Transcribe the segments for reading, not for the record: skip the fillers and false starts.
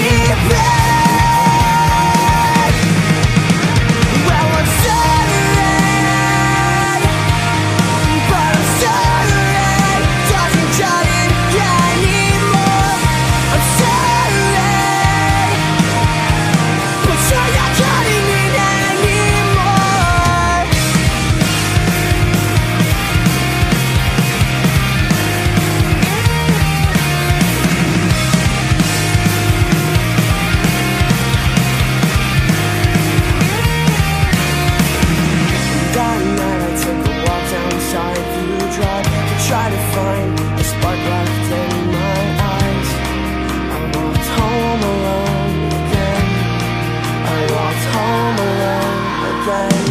Try to find a spark left in my eyes. I walked home alone again. I walked home alone again.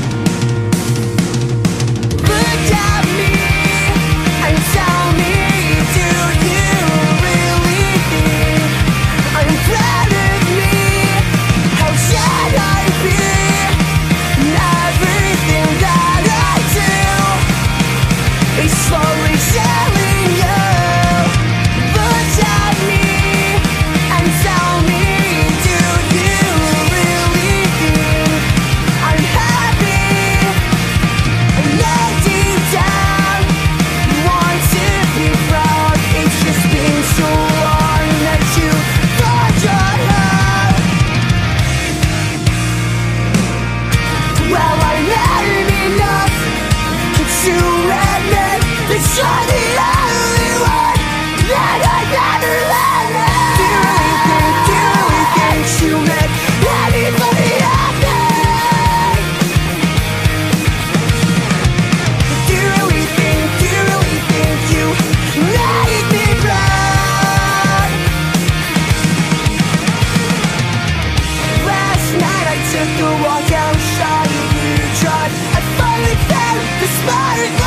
Look at me and tell me, do you really think I'm proud of me? How should I be? Everything that I do is slowly telling you. Look at me and tell me, do you really think I'm happy? And yet deep down you want to be proud. It's just been so long that you thought your heart. Well, I learned enough to admit that you're the only one that I'd rather let. Do you really think you make anybody happy? Do you really think you make me proud? Last night I took a walk outside of your drive. I finally found the spark.